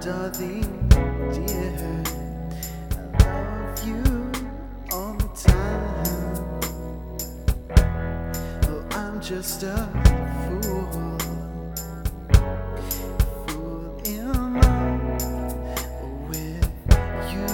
darling, dear, I love you all the time. Oh, I'm just a fool, fool in love with you.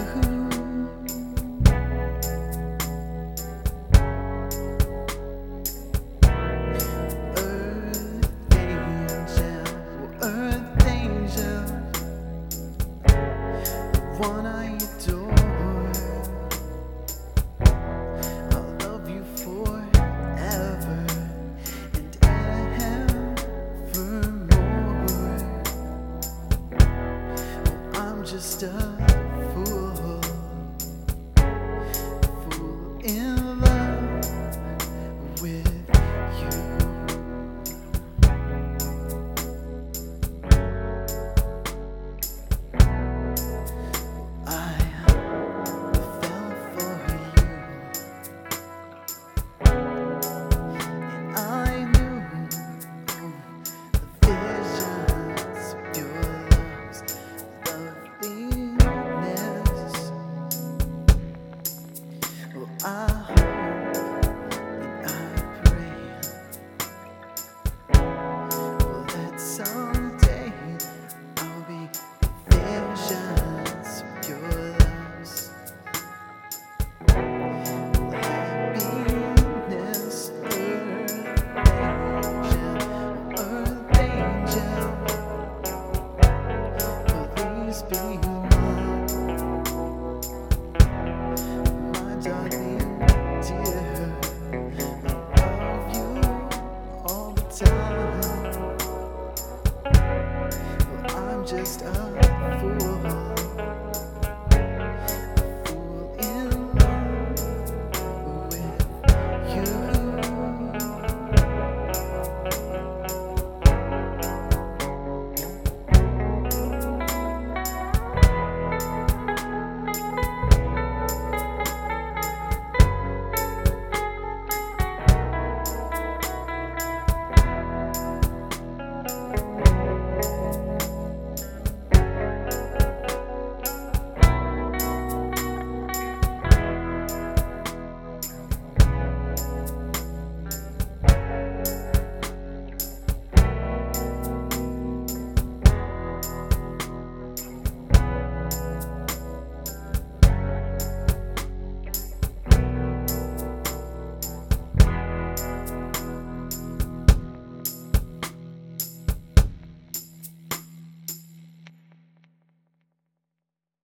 One I adore, I'll love you forever and evermore. I'm just a fool, fool in love with you. I hope and I pray that someday I'll be visions of your loves, happiness, earth angel, please be my darling. Dear, I love you all the time. Well, I'm just a